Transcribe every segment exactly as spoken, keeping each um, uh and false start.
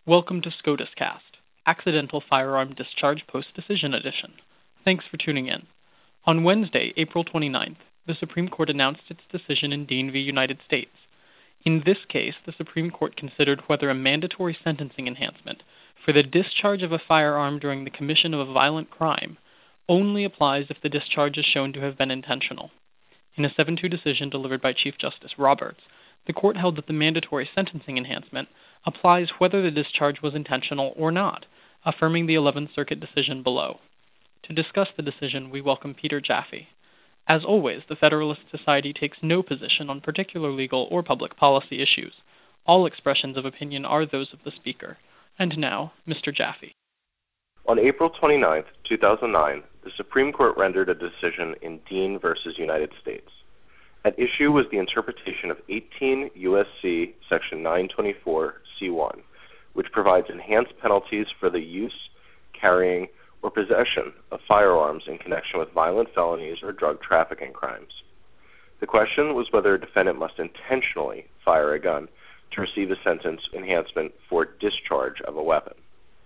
Welcome to SCOTUScast, Accidental Firearm Discharge Post-Decision Edition. Thanks for tuning in. On Wednesday, April twenty-ninth, the Supreme Court announced its decision in Dean v. United States. In this case, the Supreme Court considered whether a mandatory sentencing enhancement for the discharge of a firearm during the commission of a violent crime only applies if the discharge is shown to have been intentional. In a seven two decision delivered by Chief Justice Roberts, the court held that the mandatory sentencing enhancement applies whether the discharge was intentional or not, affirming the eleventh Circuit decision below. To discuss the decision, we welcome Peter Jaffe. As always, the Federalist Society takes no position on particular legal or public policy issues. All expressions of opinion are those of the speaker. And now, Mister Jaffe. On April twenty-ninth, two thousand nine, the Supreme Court rendered a decision in Dean v. United States. At issue was the interpretation of eighteen U S C Section nine twenty-four C one, which provides enhanced penalties for the use, carrying, or possession of firearms in connection with violent felonies or drug trafficking crimes. The question was whether a defendant must intentionally fire a gun to receive a sentence enhancement for discharge of a weapon.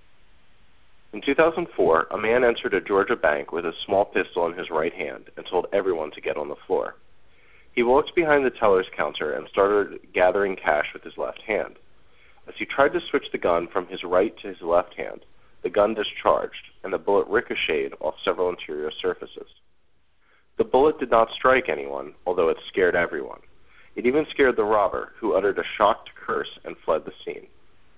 In two thousand four, a man entered a Georgia bank with a small pistol in his right hand and told everyone to get on the floor. He walked behind the teller's counter and started gathering cash with his left hand. As he tried to switch the gun from his right to his left hand, the gun discharged, and the bullet ricocheted off several interior surfaces. The bullet did not strike anyone, although it scared everyone. It even scared the robber, who uttered a shocked curse and fled the scene.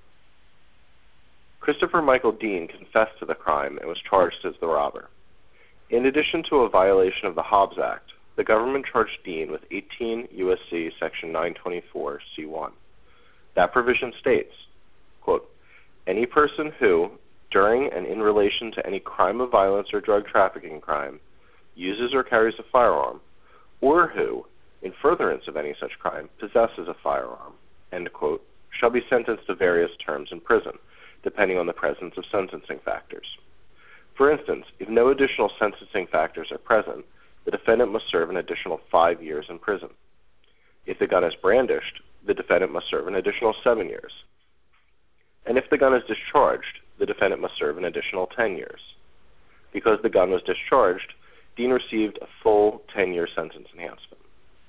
Christopher Michael Dean confessed to the crime and was charged as the robber. In addition to a violation of the Hobbs Act, the government charged Dean with eighteen U S C Section nine twenty-four C one. That provision states, quote, "Any person who, during and in relation to any crime of violence or drug trafficking crime, uses or carries a firearm, or who, in furtherance of any such crime, possesses a firearm," end quote, shall be sentenced to various terms in prison, depending on the presence of sentencing factors. For instance, if no additional sentencing factors are present, the defendant must serve an additional five years in prison. If the gun is brandished, the defendant must serve an additional seven years. And if the gun is discharged, the defendant must serve an additional ten years. Because the gun was discharged, Dean received a full ten-year sentence enhancement.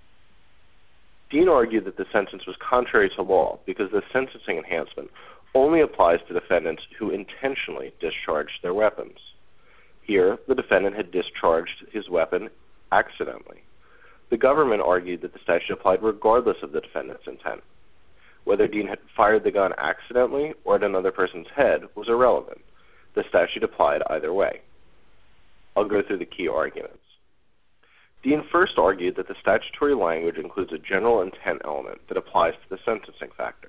Dean argued that the sentence was contrary to law because the sentencing enhancement only applies to defendants who intentionally discharged their weapons. Here, the defendant had discharged his weapon accidentally. The government argued that the statute applied regardless of the defendant's intent. Whether Dean had fired the gun accidentally or at another person's head was irrelevant. The statute applied either way. I'll go through the key arguments. Dean first argued that the statutory language includes a general intent element that applies to the sentencing factor.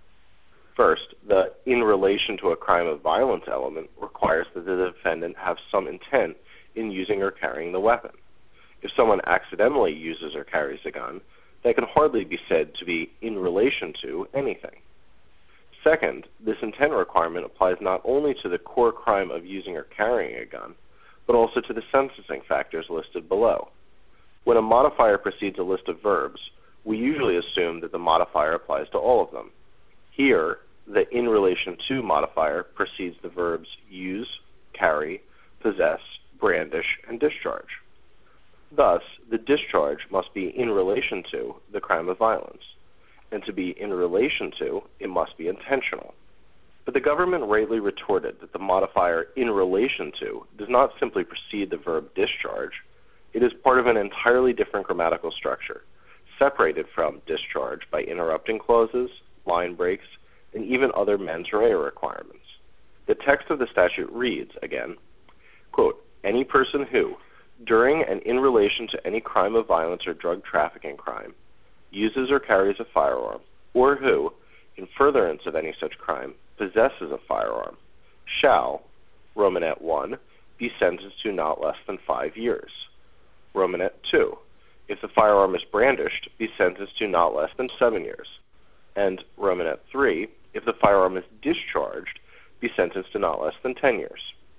First, the in relation to a crime of violence element requires that the defendant have some intent in using or carrying the weapon. If someone accidentally uses or carries a gun, that can hardly be said to be in relation to anything. Second, this intent requirement applies not only to the core crime of using or carrying a gun, but also to the sentencing factors listed below. When a modifier precedes a list of verbs, we usually assume that the modifier applies to all of them. Here, the in relation to modifier precedes the verbs use, carry, possess, brandish, and discharge. Thus, the discharge must be in relation to the crime of violence, and to be in relation to, it must be intentional. But the government rightly retorted that the modifier in relation to does not simply precede the verb discharge. It is part of an entirely different grammatical structure, separated from discharge by interrupting clauses, line breaks, and even other mens rea requirements. The text of the statute reads, again, quote, "Any person who, during and in relation to any crime of violence or drug trafficking crime, uses or carries a firearm, or who, in furtherance of any such crime, possesses a firearm, shall, Romanet one, be sentenced to not less than five years. Romanet two, if the firearm is brandished, be sentenced to not less than seven years. And Romanet three, if the firearm is discharged, be sentenced to not less than ten years.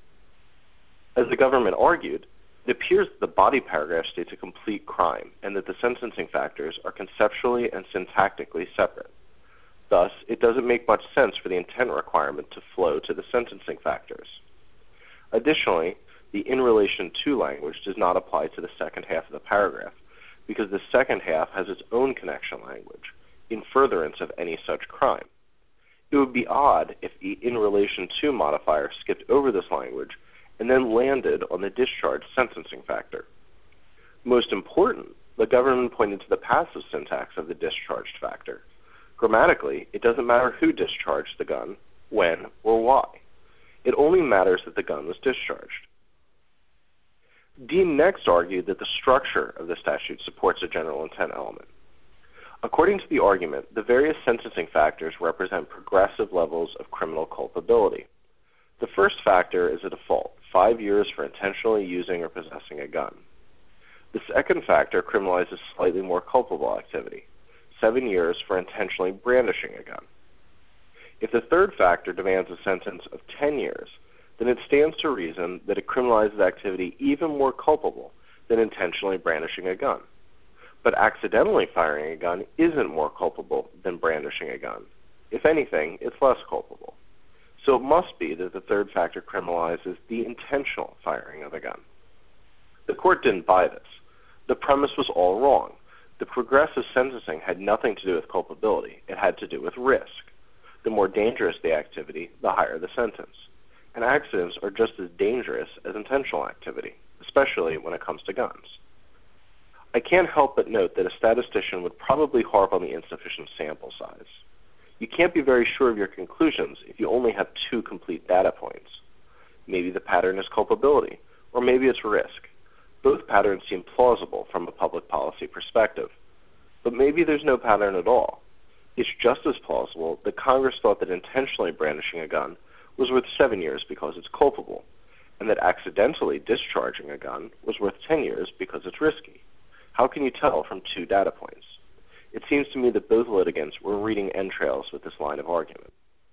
As the government argued, it appears that the body paragraph states a complete crime and that the sentencing factors are conceptually and syntactically separate. Thus, it doesn't make much sense for the intent requirement to flow to the sentencing factors. Additionally, the in relation to language does not apply to the second half of the paragraph, because the second half has its own connection language, in furtherance of any such crime. It would be odd if the in relation to modifier skipped over this language and then landed on the discharge sentencing factor. Most important, the government pointed to the passive syntax of the discharged factor. Grammatically, it doesn't matter who discharged the gun, when, or why. It only matters that the gun was discharged. Dean next argued that the structure of the statute supports a general intent element. According to the argument, the various sentencing factors represent progressive levels of criminal culpability. The first factor is a default, five years for intentionally using or possessing a gun. The second factor criminalizes slightly more culpable activity, seven years for intentionally brandishing a gun. If the third factor demands a sentence of ten years, then it stands to reason that it criminalizes activity even more culpable than intentionally brandishing a gun. But accidentally firing a gun isn't more culpable than brandishing a gun. If anything, it's less culpable. So it must be that the third factor criminalizes the intentional firing of a gun. The court didn't buy this. The premise was all wrong. The progressive sentencing had nothing to do with culpability. It had to do with risk. The more dangerous the activity, the higher the sentence. And accidents are just as dangerous as intentional activity, especially when it comes to guns. I can't help but note that a statistician would probably harp on the insufficient sample size. You can't be very sure of your conclusions if you only have two complete data points. Maybe the pattern is culpability, or maybe it's risk. Both patterns seem plausible from a public policy perspective. But maybe there's no pattern at all. It's just as plausible that Congress thought that intentionally brandishing a gun was worth seven years because it's culpable, and that accidentally discharging a gun was worth ten years because it's risky. How can you tell from two data points? It seems to me that both litigants were reading entrails with this line of argument.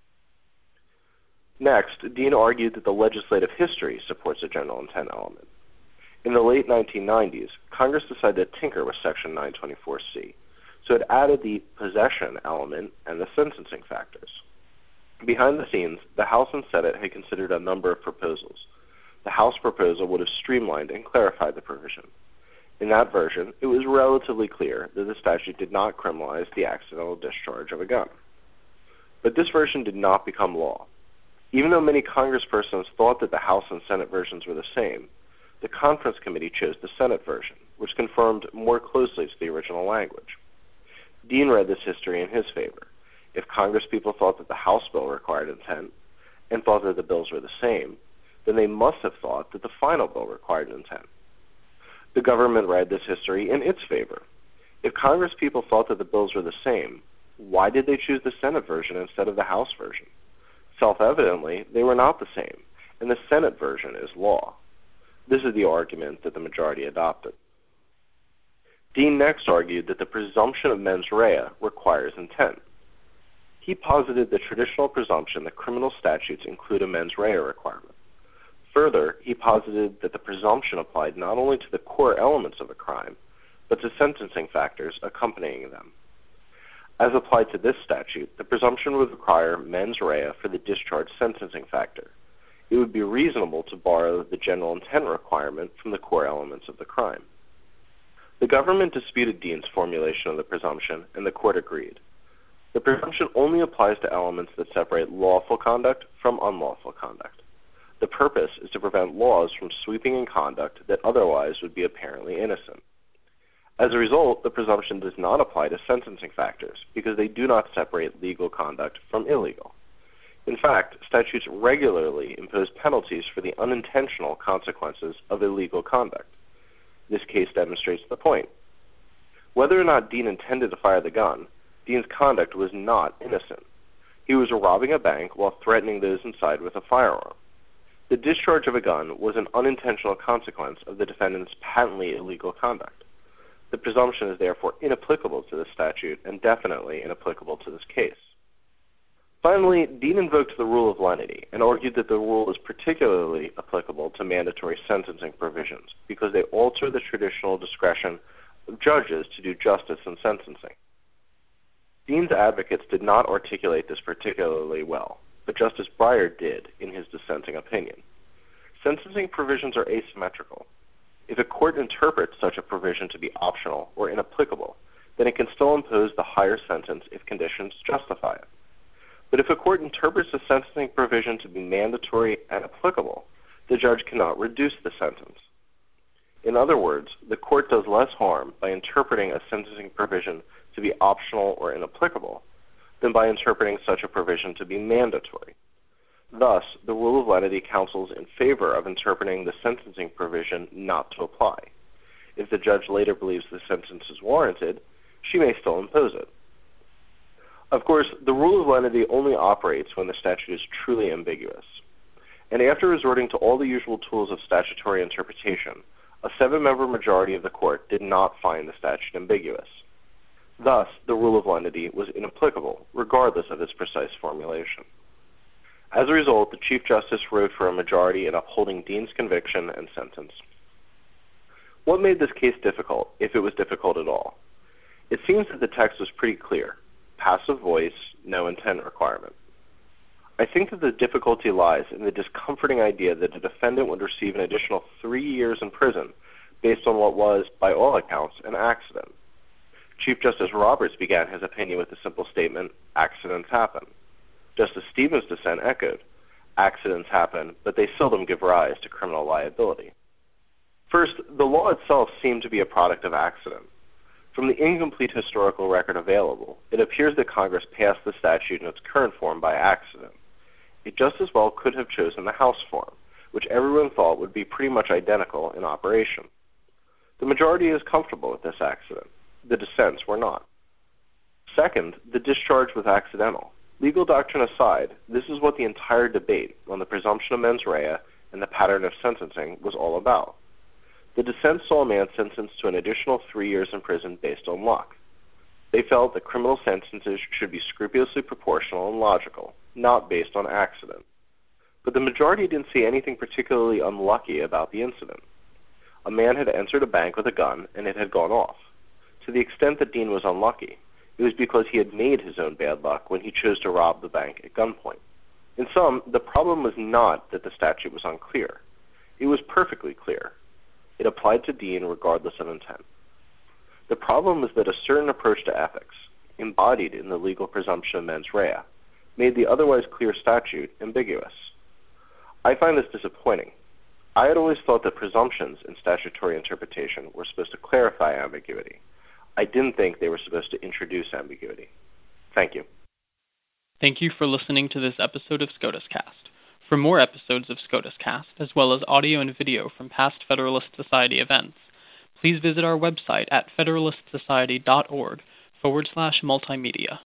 Next, Dean argued that the legislative history supports a general intent element. In the late nineteen nineties, Congress decided to tinker with Section nine twenty-four C, so it added the possession element and the sentencing factors. Behind the scenes, the House and Senate had considered a number of proposals. The House proposal would have streamlined and clarified the provision. In that version, it was relatively clear that the statute did not criminalize the accidental discharge of a gun. But this version did not become law. Even though many congresspersons thought that the House and Senate versions were the same, the Conference Committee chose the Senate version, which conformed more closely to the original language. Dean read this history in his favor. If congresspeople thought that the House bill required intent and thought that the bills were the same, then they must have thought that the final bill required intent. The government read this history in its favor. If congresspeople thought that the bills were the same, why did they choose the Senate version instead of the House version? Self-evidently, they were not the same, and the Senate version is law. This is the argument that the majority adopted. Dean next argued that the presumption of mens rea requires intent. He posited the traditional presumption that criminal statutes include a mens rea requirement. Further, he posited that the presumption applied not only to the core elements of a crime, but to sentencing factors accompanying them. As applied to this statute, the presumption would require mens rea for the discharge sentencing factor. It would be reasonable to borrow the general intent requirement from the core elements of the crime. The government disputed Dean's formulation of the presumption, and the court agreed. The presumption only applies to elements that separate lawful conduct from unlawful conduct. The purpose is to prevent laws from sweeping in conduct that otherwise would be apparently innocent. As a result, the presumption does not apply to sentencing factors because they do not separate legal conduct from illegal. In fact, statutes regularly impose penalties for the unintentional consequences of illegal conduct. This case demonstrates the point. Whether or not Dean intended to fire the gun, Dean's conduct was not innocent. He was robbing a bank while threatening those inside with a firearm. The discharge of a gun was an unintentional consequence of the defendant's patently illegal conduct. The presumption is therefore inapplicable to this statute and definitely inapplicable to this case. Finally, Dean invoked the rule of lenity and argued that the rule is particularly applicable to mandatory sentencing provisions because they alter the traditional discretion of judges to do justice in sentencing. Dean's advocates did not articulate this particularly well, but Justice Breyer did in his dissenting opinion. Sentencing provisions are asymmetrical. If a court interprets such a provision to be optional or inapplicable, then it can still impose the higher sentence if conditions justify it. But if a court interprets the sentencing provision to be mandatory and applicable, the judge cannot reduce the sentence. In other words, the court does less harm by interpreting a sentencing provision to be optional or inapplicable than by interpreting such a provision to be mandatory. Thus, the rule of lenity counsels in favor of interpreting the sentencing provision not to apply. If the judge later believes the sentence is warranted, she may still impose it. Of course, the rule of lenity only operates when the statute is truly ambiguous. And after resorting to all the usual tools of statutory interpretation, a seven-member majority of the court did not find the statute ambiguous. Thus, the rule of lenity was inapplicable, regardless of its precise formulation. As a result, the Chief Justice wrote for a majority in upholding Dean's conviction and sentence. What made this case difficult, if it was difficult at all? It seems that the text was pretty clear. Passive voice, no intent requirement. I think that the difficulty lies in the discomforting idea that a defendant would receive an additional three years in prison based on what was, by all accounts, an accident. Chief Justice Roberts began his opinion with the simple statement, "Accidents happen." Justice Stevens' dissent echoed, "Accidents happen, but they seldom give rise to criminal liability." First, the law itself seemed to be a product of accident. From the incomplete historical record available, it appears that Congress passed the statute in its current form by accident. It just as well could have chosen the House form, which everyone thought would be pretty much identical in operation. The majority is comfortable with this accident. The dissents were not. Second, the discharge was accidental. Legal doctrine aside, this is what the entire debate on the presumption of mens rea and the pattern of sentencing was all about. The dissent saw a man sentenced to an additional three years in prison based on luck. They felt that criminal sentences should be scrupulously proportional and logical, not based on accident. But the majority didn't see anything particularly unlucky about the incident. A man had entered a bank with a gun, and it had gone off. To the extent that Dean was unlucky, it was because he had made his own bad luck when he chose to rob the bank at gunpoint. In sum, the problem was not that the statute was unclear. It was perfectly clear. It applied to Dean regardless of intent. The problem was that a certain approach to ethics, embodied in the legal presumption of mens rea, made the otherwise clear statute ambiguous. I find this disappointing. I had always thought that presumptions in statutory interpretation were supposed to clarify ambiguity. I didn't think they were supposed to introduce ambiguity. Thank you. Thank you for listening to this episode of SCOTUS Cast. For more episodes of SCOTUS Cast, as well as audio and video from past Federalist Society events, please visit our website at federalistsociety.org forward slash multimedia.